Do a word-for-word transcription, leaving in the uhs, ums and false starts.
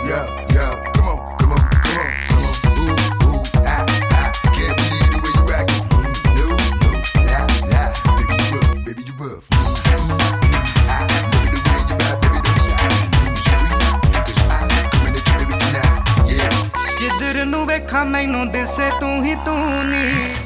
yeah, yeah. Come on, come on, come on, come on. Ooh, ooh, ah, ah. Can't believe the way you rock it. No, no, la, la. Baby, you rough, baby, you rough. Ah, baby, the way you ride, baby, don't stop. Cause you free, cause I'm coming at you, baby, tonight. Yeah. जिधर नू वेखा मैनू दिसे तू ही तू नी